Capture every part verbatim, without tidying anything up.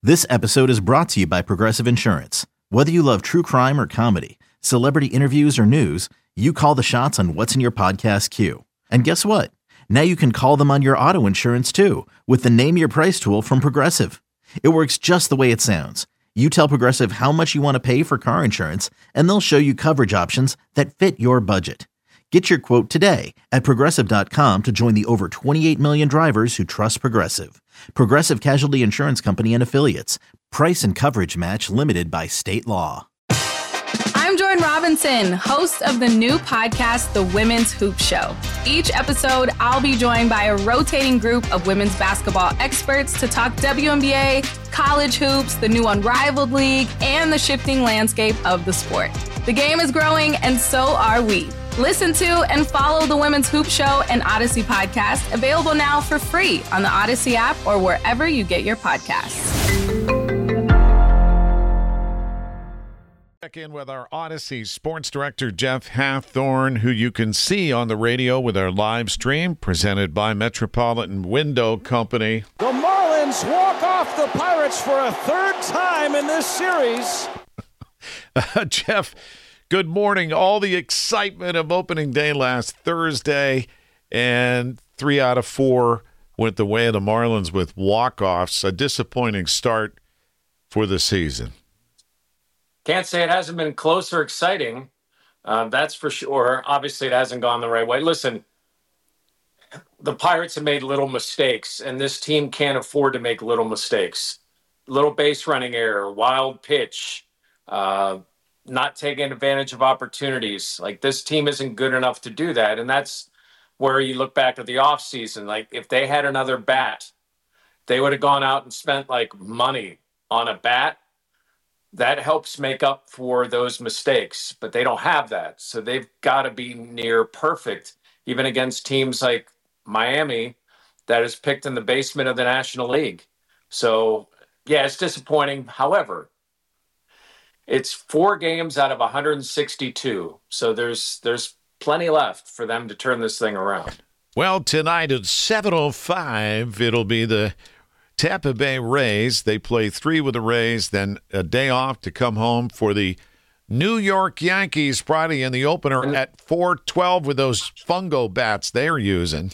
This episode is brought to you by Progressive Insurance. Whether you love true crime or comedy, celebrity interviews or news, you call the shots on what's in your podcast queue. And guess what? Now you can call them on your auto insurance too with the Name Your Price tool from Progressive. It works just the way it sounds. You tell Progressive how much you want to pay for car insurance, and they'll show you coverage options that fit your budget. Get your quote today at Progressive dot com to join the over twenty-eight million drivers who trust Progressive. Progressive Casualty Insurance Company and Affiliates. Price and coverage match limited by state law. I'm Jordan Robinson, host of the new podcast, The Women's Hoop Show. Each episode, I'll be joined by a rotating group of women's basketball experts to talk W N B A, college hoops, the new Unrivaled League, and the shifting landscape of the sport. The game is growing, and so are we. Listen to and follow The Women's Hoop Show and Odyssey podcast, available now for free on the Odyssey app or wherever you get your podcasts. Check in with our Odyssey sports director, Jeff Hathorn, who you can see on the radio with our live stream presented by Metropolitan Window Company. The Marlins walk off the Pirates for a third time in this series. uh, Jeff, good morning. All the excitement of opening day last Thursday, and three out of four went the way of the Marlins with walk-offs. A disappointing start for the season. Can't say it hasn't been close or exciting. Uh, that's for sure. Obviously, it hasn't gone the right way. Listen, the Pirates have made little mistakes, and this team can't afford to make little mistakes. Little base running error, wild pitch, uh, not taking advantage of opportunities. Like, this team isn't good enough to do that, and that's where you look back at the offseason. Like, if they had another bat, they would have gone out and spent, like, money on a bat. That helps make up for those mistakes, but they don't have that. So they've got to be near perfect, even against teams like Miami that is picked in the basement of the National League. So, yeah, it's disappointing. However, it's four games out of one hundred sixty-two. So there's there's plenty left for them to turn this thing around. Well, tonight at seven oh five, it'll be the Tampa Bay Rays. They play three with the Rays, then a day off to come home for the New York Yankees Friday in the opener at four twelve with those fungo bats they're using.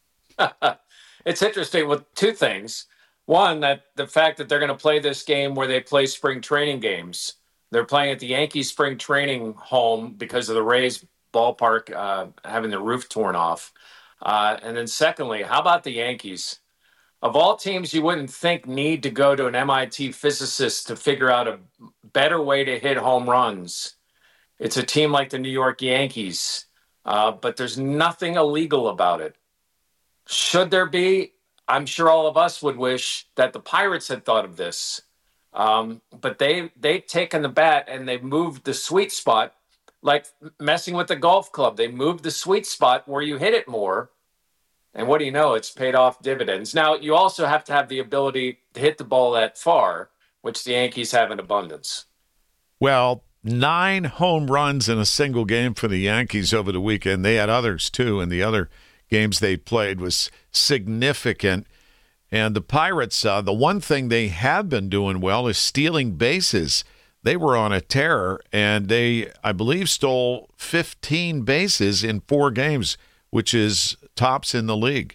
It's interesting with two things. One, that the fact that they're going to play this game where they play spring training games. They're playing at the Yankees spring training home because of the Rays ballpark uh, having the roof torn off. Uh, and then secondly, how about the Yankees? Of all teams you wouldn't think need to go to an M I T physicist to figure out a better way to hit home runs, it's a team like the New York Yankees. Uh, but there's nothing illegal about it. Should there be? I'm sure all of us would wish that the Pirates had thought of this. Um, but they, they've taken the bat and they've moved the sweet spot, like messing with the golf club. They moved the sweet spot where you hit it more. And what do you know? It's paid off dividends. Now, you also have to have the ability to hit the ball that far, which the Yankees have in abundance. Well, nine home runs in a single game for the Yankees over the weekend. They had others, too, and the other games they played was significant. And the Pirates, uh, the one thing they have been doing well is stealing bases. They were on a tear, and they, I believe, stole fifteen bases in four games, which is tops in the league.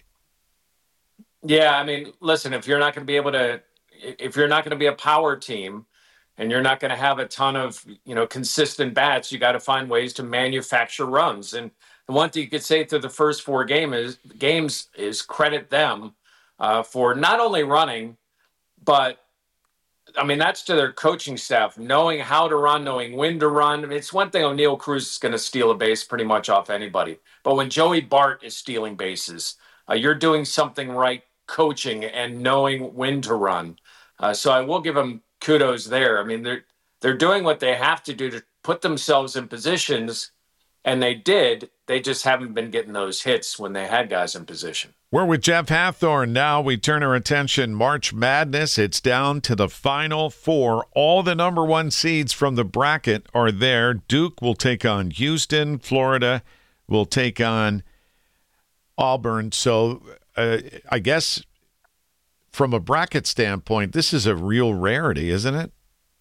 Yeah, I mean, listen, if you're not going to be able to, if you're not going to be a power team and you're not going to have a ton of, you know, consistent bats, you got to find ways to manufacture runs. And the one thing you could say through the first four game is, games is credit them uh, for not only running, but I mean, that's to their coaching staff, knowing how to run, knowing when to run. I mean, it's one thing O'Neal Cruz is going to steal a base pretty much off anybody. But when Joey Bart is stealing bases, uh, you're doing something right coaching and knowing when to run. Uh, so I will give them kudos there. I mean, they're, they're doing what they have to do to put themselves in positions, and they did. They just haven't been getting those hits when they had guys in position. We're with Jeff Hathorn. Now we turn our attention March Madness. It's down to the Final Four. All the number one seeds from the bracket are there. Duke will take on Houston. Florida will take on Auburn. So uh, I guess from a bracket standpoint, this is a real rarity, isn't it?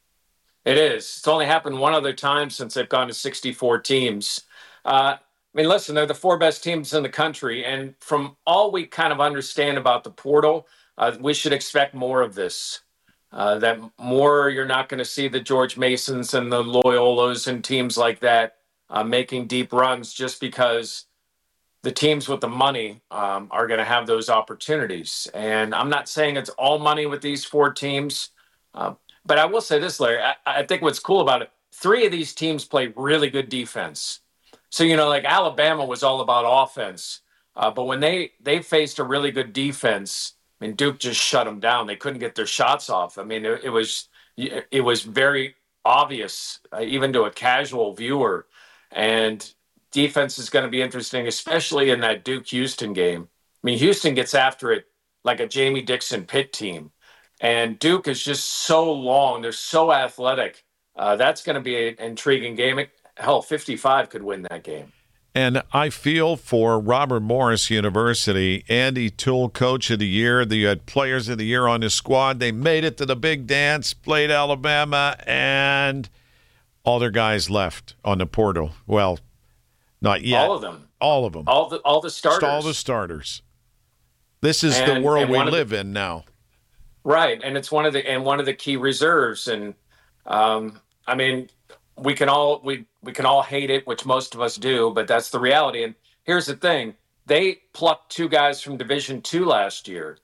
It is. It's only happened one other time since they've gone to sixty-four teams. Uh, I mean, listen, they're the four best teams in the country. And from all we kind of understand about the portal, uh, we should expect more of this. Uh, that more you're not going to see the George Masons and the Loyolas and teams like that uh, making deep runs just because the teams with the money um, are going to have those opportunities. And I'm not saying it's all money with these four teams, uh, but I will say this, Larry. I, I think what's cool about it, three of these teams play really good defense. So, you know, like Alabama was all about offense. Uh, but when they, they faced a really good defense, I mean, Duke just shut them down. They couldn't get their shots off. I mean, it, it was it was very obvious, uh, even to a casual viewer. And defense is going to be interesting, especially in that Duke-Houston game. I mean, Houston gets after it like a Jamie Dixon Pitt team. And Duke is just so long. They're so athletic. Uh, that's going to be an intriguing game. Hell, fifty-five could win that game. And I feel for Robert Morris University, Andy Toole, Coach of the Year. You had Players of the Year on his squad. They made it to the big dance, played Alabama, and all their guys left on the portal. Well, not yet. All of them. All of them. All the all the starters. All the starters. This is and, the world we live the, in now. Right, and it's one of the and one of the key reserves. And um, I mean, we can all we we can all hate it, which most of us do, but that's the reality. And here's the thing: they plucked two guys from Division Two last year,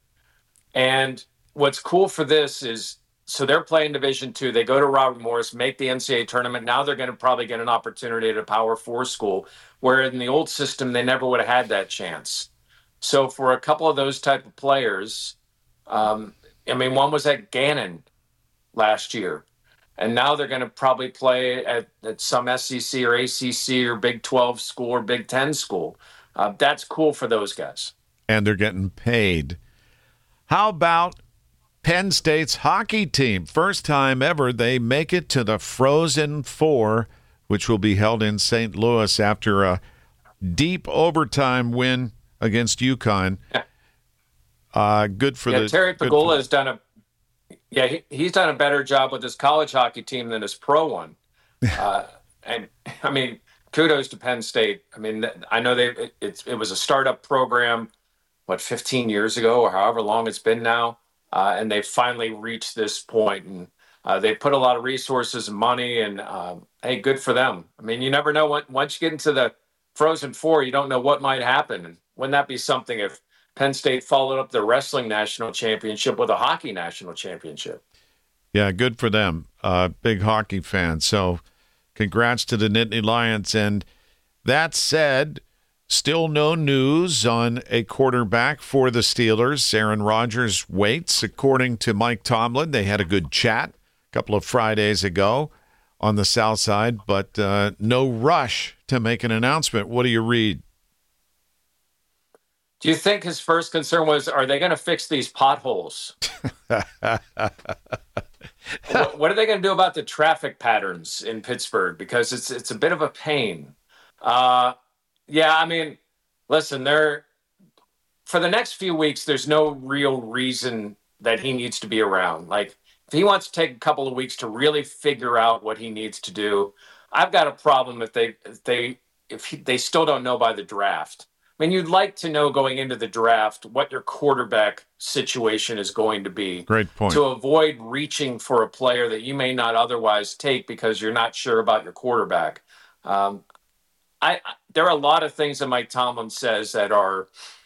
and what's cool for this is, so they're playing Division Two. They go to Robert Morris, make the N C double A tournament. Now they're going to probably get an opportunity at a Power Four school, where in the old system they never would have had that chance. So for a couple of those type of players, um, I mean, one was at Gannon last year, and now they're going to probably play at, at some S E C or A C C or Big twelve school or Big ten school. Uh, that's cool for those guys. And they're getting paid. How about Penn State's hockey team? First time ever they make it to the Frozen Four, which will be held in Saint Louis after a deep overtime win against UConn. Yeah. Uh, good for yeah, the Terry good Pegula for, has done a yeah he, he's done a better job with his college hockey team than his pro one. Uh, and I mean, kudos to Penn State. I mean, I know they it, it, it was a startup program, what, fifteen years ago or however long it's been now, uh, and they finally reached this point, and uh, they put a lot of resources and money, and um, hey, good for them. I mean, you never know what once you get into the Frozen Four, you don't know what might happen. And wouldn't that be something if Penn State followed up the wrestling national championship with a hockey national championship? Yeah, good for them. Uh, big hockey fan. So congrats to the Nittany Lions. And that said, still no news on a quarterback for the Steelers. Aaron Rodgers waits. According to Mike Tomlin, they had a good chat a couple of Fridays ago on the South Side, but uh, no rush to make an announcement. What do you read? Do you think his first concern was, are they going to fix these potholes? what, what are they going to do about the traffic patterns in Pittsburgh? Because it's it's a bit of a pain. Uh, yeah, I mean, listen, there for the next few weeks, there's no real reason that he needs to be around. Like, if he wants to take a couple of weeks to really figure out what he needs to do, I've got a problem if they if they if he, they still don't know by the draft. I mean, you'd like to know going into the draft what your quarterback situation is going to be. Great point. To avoid reaching for a player that you may not otherwise take because you're not sure about your quarterback. Um, I, I there are a lot of things that Mike Tomlin says that are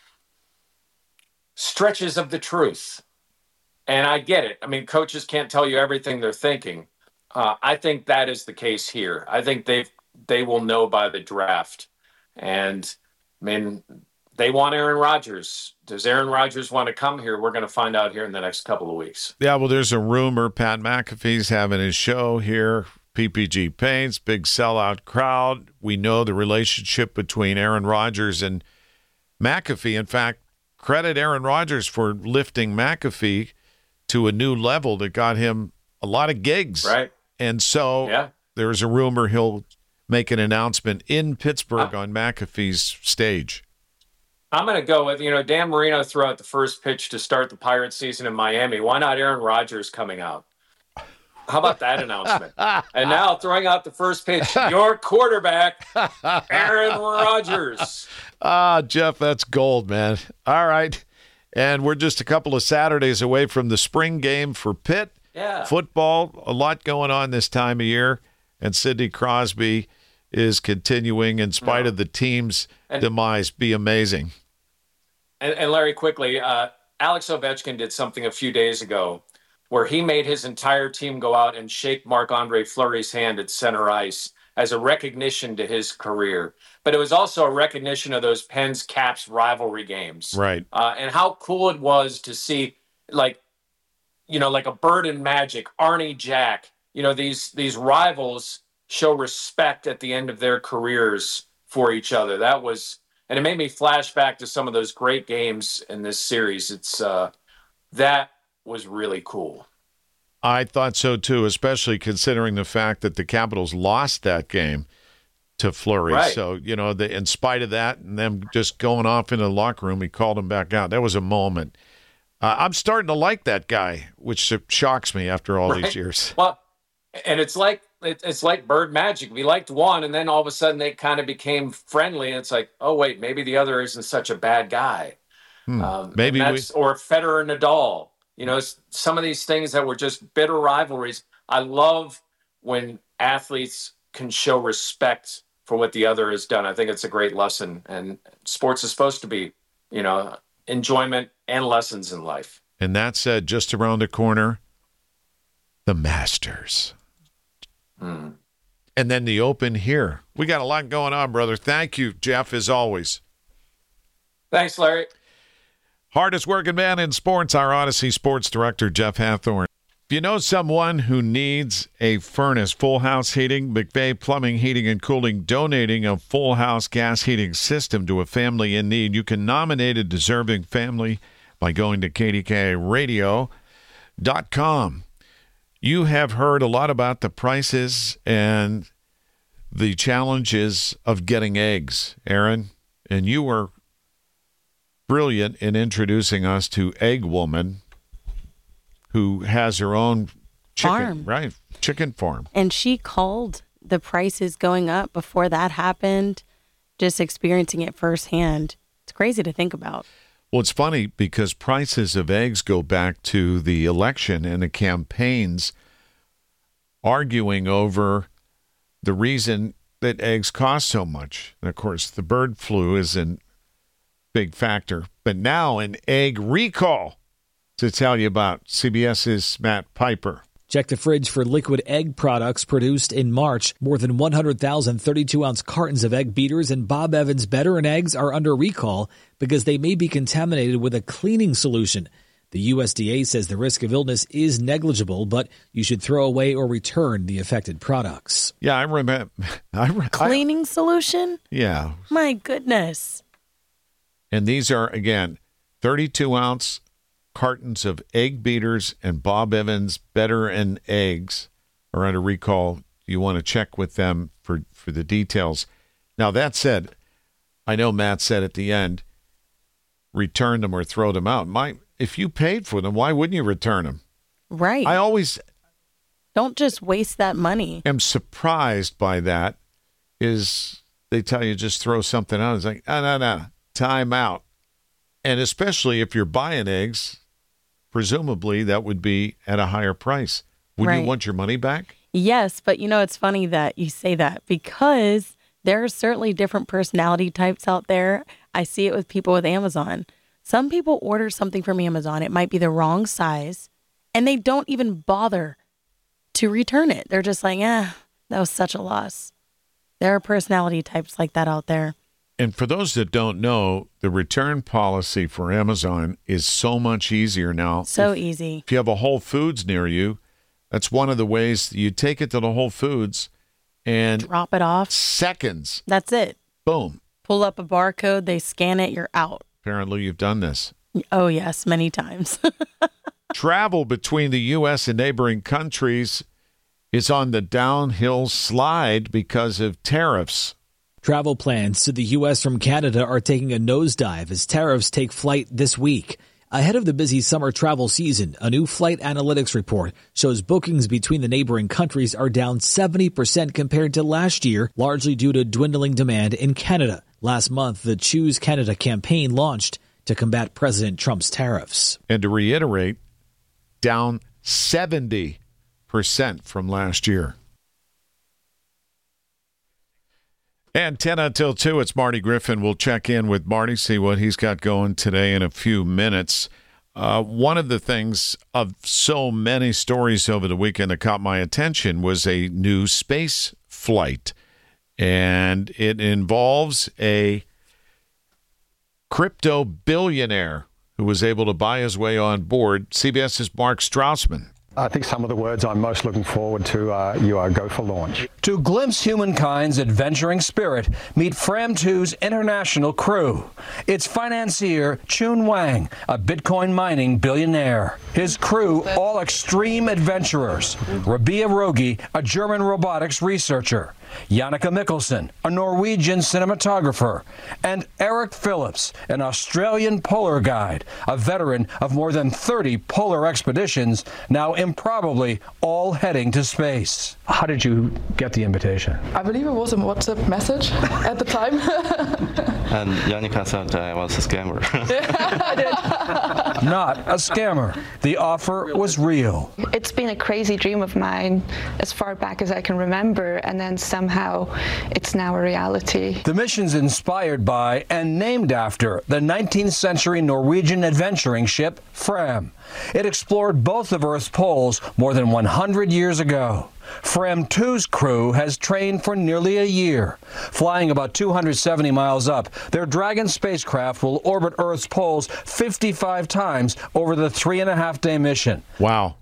stretches of the truth. And I get it. I mean, coaches can't tell you everything they're thinking. Uh, I think that is the case here. I think they they will know by the draft. And I mean, they want Aaron Rodgers. Does Aaron Rodgers want to come here? We're going to find out here in the next couple of weeks. Yeah, well, there's a rumor Pat McAfee's having his show here. P P G Paints, big sellout crowd. We know the relationship between Aaron Rodgers and McAfee. In fact, credit Aaron Rodgers for lifting McAfee to a new level that got him a lot of gigs. Right. And so yeah. there's a rumor he'll make an announcement in Pittsburgh uh, on McAfee's stage. I'm going to go with, you know, Dan Marino threw out the first pitch to start the Pirates season in Miami. Why not Aaron Rodgers coming out? How about that announcement? And now throwing out the first pitch, your quarterback, Aaron Rodgers. Ah, Jeff, that's gold, man. All right. And we're just a couple of Saturdays away from the spring game for Pitt. Yeah. Football, a lot going on this time of year. And Sidney Crosby is continuing in spite no. of the team's and, demise. Be amazing. And, and Larry, quickly, uh, Alex Ovechkin did something a few days ago where he made his entire team go out and shake Marc-Andre Fleury's hand at center ice as a recognition to his career. But it was also a recognition of those Pens Caps rivalry games. Right. Uh, and how cool it was to see, like, you know, like a Bird and Magic, Arnie Jack, you know, these these rivals show respect at the end of their careers for each other. That was, and it made me flash back to some of those great games in this series. It's, uh, that was really cool. I thought so too, especially considering the fact that the Capitals lost that game to Fleury. Right. So, you know, the, in spite of that and them just going off into the locker room, he called him back out. That was a moment. Uh, I'm starting to like that guy, which shocks me after all right? these years. Well, and it's like it's like Bird Magic. We liked one, and then all of a sudden they kind of became friendly, and it's like, oh wait, maybe the other isn't such a bad guy. Hmm. Um, maybe we... or Federer and Nadal. You know, some of these things that were just bitter rivalries. I love when athletes can show respect for what the other has done. I think it's a great lesson, and sports is supposed to be, you know, enjoyment and lessons in life. And that said, just around the corner, the Masters. Mm. And then the Open here. We got a lot going on, brother. Thank you, Jeff, as always. Thanks, Larry. Hardest working man in sports, our Odyssey sports director, Jeff Hathorn. If you know someone who needs a furnace, full house heating, McVeigh Plumbing, Heating, and Cooling, donating a full house gas heating system to a family in need. You can nominate a deserving family by going to K D K radio dot com. You have heard a lot about the prices and the challenges of getting eggs, Aaron, and you were brilliant in introducing us to Egg Woman, who has her own chicken, farm. right? Chicken farm. And she called the prices going up before that happened, just experiencing it firsthand. It's crazy to think about. Well, it's funny because prices of eggs go back to the election and the campaigns arguing over the reason that eggs cost so much. And of course, the bird flu is a big factor. But now an egg recall to tell you about. CBS's Matt Piper. Check the fridge for liquid egg products produced in March. More than one hundred thousand thirty-two ounce cartons of egg beaters and Bob Evans Better and Eggs are under recall because they may be contaminated with a cleaning solution. The U S D A says the risk of illness is negligible, but you should throw away or return the affected products. Yeah, I remember. I re- Cleaning I, solution? Yeah. My goodness. And these are, again, thirty-two ounce cartons of egg beaters and Bob Evans Better and Eggs are under recall. You want to check with them for, for the details. Now, that said, I know Matt said at the end, return them or throw them out. My, if you paid for them, why wouldn't you return them? Right. I always don't just waste that money. am surprised by that is they tell you just throw something out. It's like, no, no, no, time out. And especially if you're buying eggs, presumably that would be at a higher price. Would right. you want your money back? Yes, but you know, it's funny that you say that because there are certainly different personality types out there. I see it with people with Amazon. Some people order something from Amazon. It might be the wrong size, and they don't even bother to return it. They're just like, eh, that was such a loss. There are personality types like that out there. And for those that don't know, the return policy for Amazon is so much easier now. So if, easy. If you have a Whole Foods near you, that's one of the ways you take it to the Whole Foods and drop it off. Seconds. That's it. Boom. Pull up a barcode, they scan it, you're out. Apparently you've done this. Oh, yes, many times. Travel between the U S and neighboring countries is on the downhill slide because of tariffs. Travel plans to the U S from Canada are taking a nosedive as tariffs take flight this week. Ahead of the busy summer travel season, a new flight analytics report shows bookings between the neighboring countries are down seventy percent compared to last year, largely due to dwindling demand in Canada. Last month, the Choose Canada campaign launched to combat President Trump's tariffs. And to reiterate, down seventy percent from last year. And ten until two, it's Marty Griffin. We'll check in with Marty, see what he's got going today in a few minutes. Uh, one of the things of so many stories over the weekend that caught my attention was a new space flight. And it involves a crypto billionaire who was able to buy his way on board. CBS's Mark Strausman. I think some of the words I'm most looking forward to are, you are go for launch. To glimpse humankind's adventuring spirit, meet Fram two's international crew. Its financier, Chun Wang, a Bitcoin mining billionaire. His crew, all extreme adventurers. Rabia Rogi, a German robotics researcher. Janneke Mikkelsen, a Norwegian cinematographer, and Eric Phillips, an Australian polar guide, a veteran of more than thirty polar expeditions, now improbably all heading to space. How did you get the invitation? I believe it was a WhatsApp message at the time. And Janneke said I was a scammer. I did. Not a scammer. The offer was real. It's been a crazy dream of mine as far back as I can remember, and then somehow it's now a reality. The mission's inspired by and named after the nineteenth century Norwegian adventuring ship Fram. It explored both of Earth's poles more than one hundred years ago. Fram two's crew has trained for nearly a year. Flying about two hundred seventy miles up, their Dragon spacecraft will orbit Earth's poles fifty-five times over the three and a half day mission. Wow.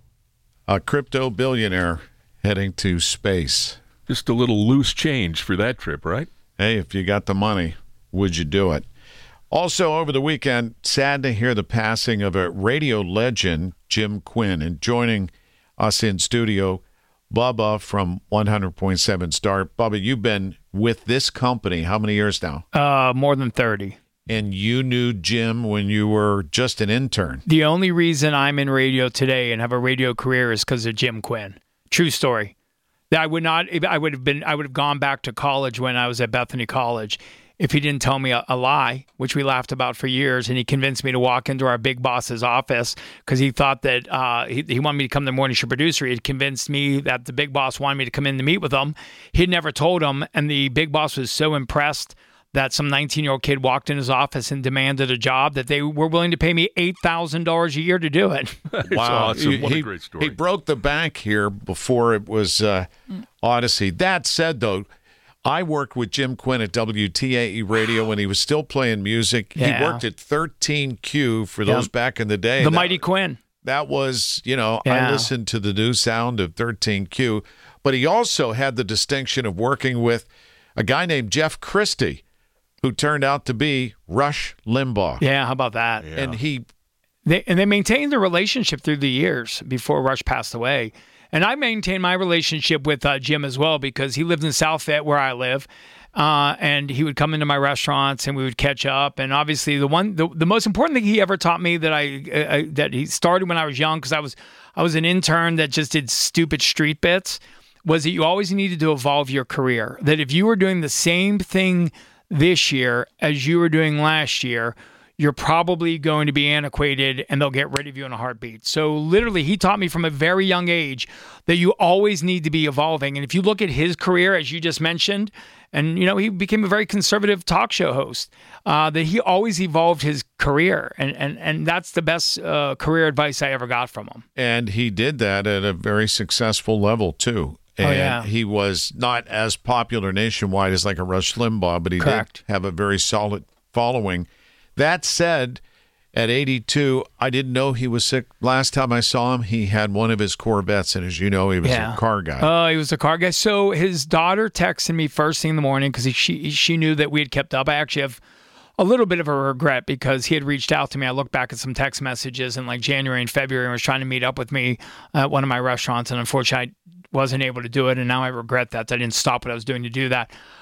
A crypto billionaire heading to space. Just a little loose change for that trip, right? Hey, if you got the money, would you do it? Also, over the weekend, sad to hear the passing of a radio legend, Jim Quinn. And joining us in studio, Bubba from one hundred point seven Start. Bubba, you've been with this company how many years now? Uh, more than thirty. And you knew Jim when you were just an intern. The only reason I'm in radio today and have a radio career is because of Jim Quinn. True story. I would not. I would have been. I would have gone back to college when I was at Bethany College if he didn't tell me a, a lie, which we laughed about for years, and he convinced me to walk into our big boss's office because he thought that uh, he, he wanted me to come to the morning show producer. He had convinced me that the big boss wanted me to come in to meet with him. He'd never told him, and the big boss was so impressed that some nineteen-year-old kid walked in his office and demanded a job that they were willing to pay me eight thousand dollars a year to do it. Wow. Awesome. What he, a great story. He broke the bank here before it was uh, Odyssey. That said, though, I worked with Jim Quinn at W T A E Radio when he was still playing music. Yeah. He worked at thirteen Q for those Yep. back in the day. The That- mighty Quinn. That was, you know, Yeah. I listened to the new sound of thirteen Q. But he also had the distinction of working with a guy named Jeff Christie, who turned out to be Rush Limbaugh. Yeah, how about that? And he They, and they maintained their relationship through the years before Rush passed away. And I maintained my relationship with uh, Jim as well because he lived in South Fayette where I live. Uh, and he would come into my restaurants and we would catch up. And obviously the one, the, the most important thing he ever taught me that I, uh, that he started when I was young, because I was, I was an intern that just did stupid street bits, was that you always needed to evolve your career. That if you were doing the same thing this year as you were doing last year, you're probably going to be antiquated and they'll get rid of you in a heartbeat. So literally, he taught me from a very young age that you always need to be evolving. And if you look at his career, as you just mentioned, and, you know, he became a very conservative talk show host, uh, that he always evolved his career. And and, and that's the best uh, career advice I ever got from him. And he did that at a very successful level, too. And oh, yeah. he was not as popular nationwide as like a Rush Limbaugh, but he Correct. did have a very solid following. That said, at eighty-two, I didn't know he was sick. Last time I saw him, he had one of his Corvettes, and as you know, he was Yeah. a car guy. Oh, he was a car guy. So his daughter texted me first thing in the morning because she she knew that we had kept up. I actually have a little bit of a regret because he had reached out to me. I looked back at some text messages in like January and February and was trying to meet up with me at one of my restaurants, and unfortunately, I wasn't able to do it, and now I regret that. I didn't stop what I was doing to do that.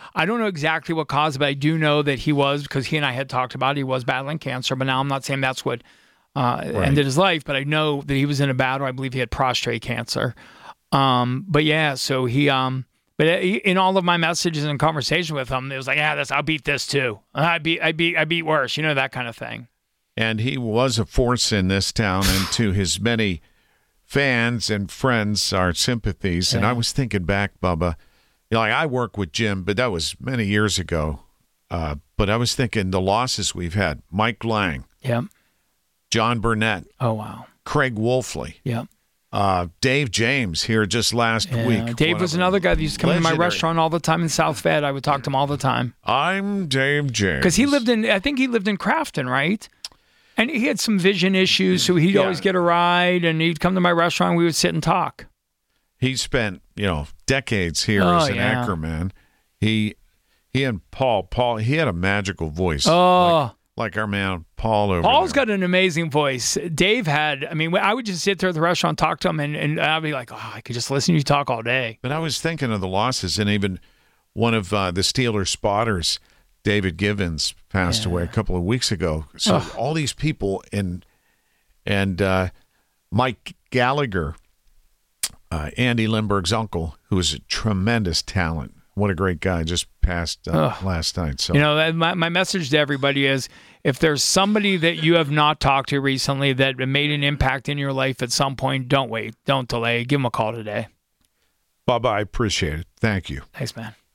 I don't know exactly what caused it, but I do know that he was, because he and I had talked about it, he was battling cancer. But now I'm not saying that's what uh, right. ended his life, but I know that he was in a battle. I believe he had prostate cancer. Um, but yeah, so he, um, but in all of my messages and conversation with him, it was like, yeah, that's, I'll beat this too. I beat, I beat, I beat worse, you know, that kind of thing. And he was a force in this town, and to his many fans and friends, our sympathies. Yeah. And I was thinking back, Bubba, you know, like I work with Jim, but that was many years ago. Uh, but I was thinking the losses we've had: Mike Lang, yeah, John Burnett, oh wow, Craig Wolfley, yeah. Uh, Dave James here just last yeah. week. Dave was another guy that used to come legendary. to my restaurant all the time in South Fed. I would talk to him all the time. I'm Dave James. Because he lived in, I think he lived in Crafton, right? And he had some vision issues, so he'd yeah. always get a ride, and he'd come to my restaurant. We would sit and talk. He spent, you know, decades here oh, as an yeah. anchorman. He, he and Paul, Paul, he had a magical voice. Oh. Like, Like our man Paul over Paul's there. got an amazing voice. Dave had, I mean, I would just sit there at the restaurant, talk to him, and, and I'd be like, oh, I could just listen to you talk all day. But I was thinking of the losses, and even one of uh, the Steelers spotters, David Givens, passed yeah. away a couple of weeks ago. So oh. all these people, and, and uh, Mike Gallagher, uh, Andy Lindbergh's uncle, who was a tremendous talent. What a great guy, just passed uh, last night. So you know, my, my message to everybody is, if there's somebody that you have not talked to recently that made an impact in your life at some point, don't wait. Don't delay. Give them a call today. Bubba, I appreciate it. Thank you. Thanks, man.